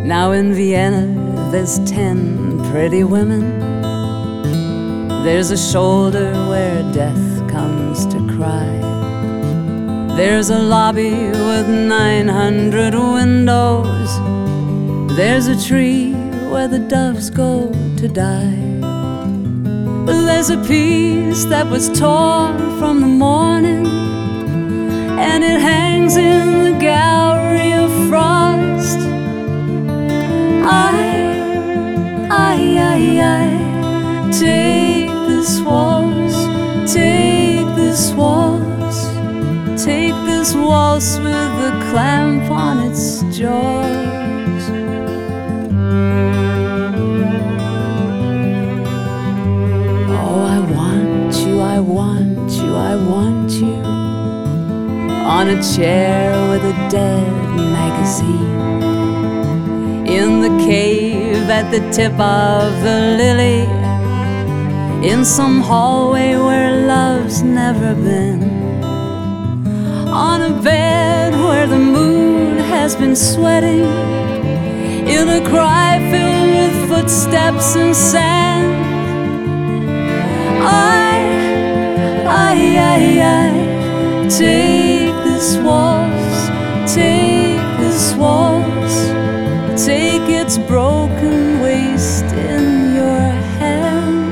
Now in Vienna there's 10 pretty women. There's a shoulder where death comes to cry. There's a lobby with 900 windows. There's a tree where the doves go to die. There's a piece that was torn from the morning, and it hangs in the gallery of frost. I take this waltz, take this waltz, take this waltz with the clamp on its jaws. Oh, I want you, I want you, I want you on a chair with a dead magazine, in the cave at the tip of the lily, in some hallway where love's never been, on a bed where the moon has been sweating, in a cry filled with footsteps and sand. I take this waltz, take this waltz, take its broken waist in your hand.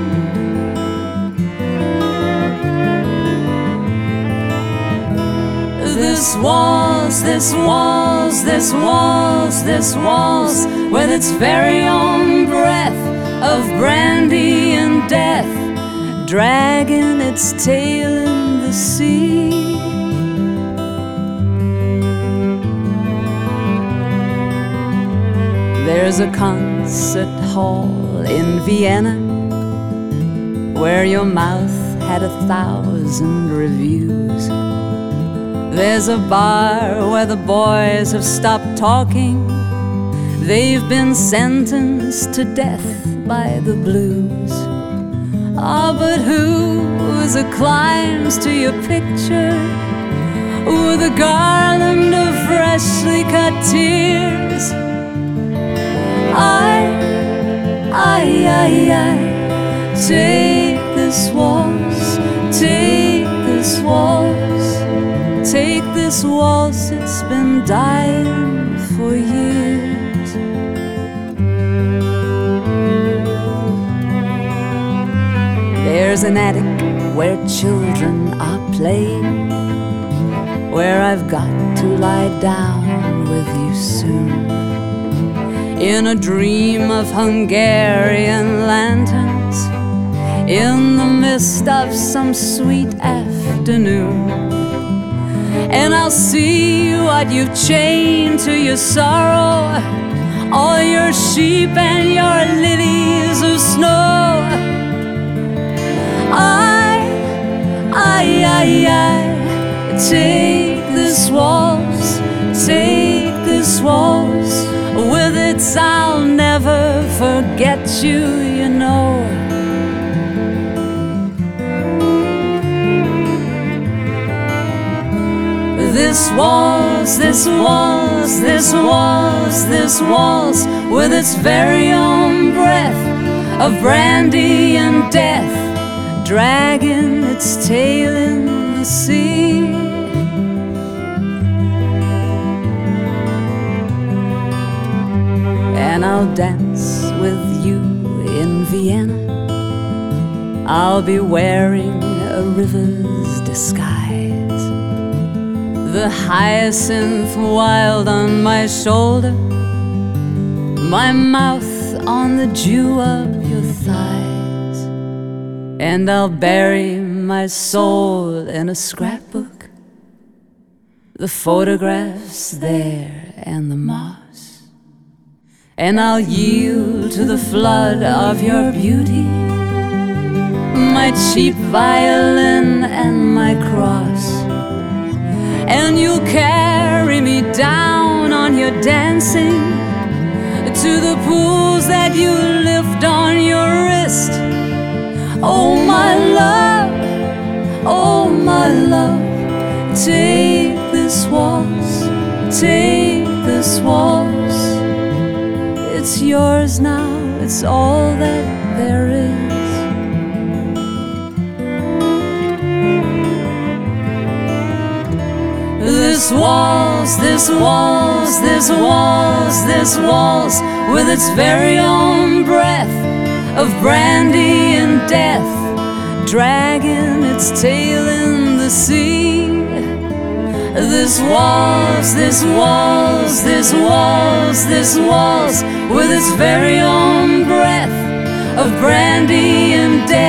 This waltz, this waltz, this waltz, this waltz, with its very own breath of brandy and death, dragging its tail in the sea. There's a concert hall in Vienna where your mouth had 1,000 reviews. There's a bar where the boys have stopped talking. They've been sentenced to death by the blues. Ah, but who's climbs to your picture with a garland of freshly cut tears? I take this waltz, take this waltz, take this waltz, it's been dying for years. There's an attic where children are playing, where I've got to lie down with you soon, in a dream of Hungarian lanterns, in the mist of some sweet afternoon. And I'll see what you've chained to your sorrow, all your sheep and your lilies of snow. I take this waltz, take this waltz, with it I'll never forget you, you know. This waltz, this waltz, this waltz, this waltz, with its very own breath of brandy and death, dragging its tail in the sea. And I'll dance with you in Vienna. I'll be wearing a river's disguise, the hyacinth wild on my shoulder, my mouth on the dew of your thighs. And I'll bury my soul in a scrapbook, the photographs there and the moss. And I'll yield to the flood of your beauty, my cheap violin and my cross. And you'll carry me down on your dancing to the pools that you lift on your wrist. Oh my love, oh my love, take this waltz, take this waltz, is now, it's all that there is. This waltz, this waltz, this waltz, this waltz, with its very own breath of brandy and death, dragging its tail in the sea. This waltz, this waltz, this waltz, this waltz, with its very own breath of brandy and death,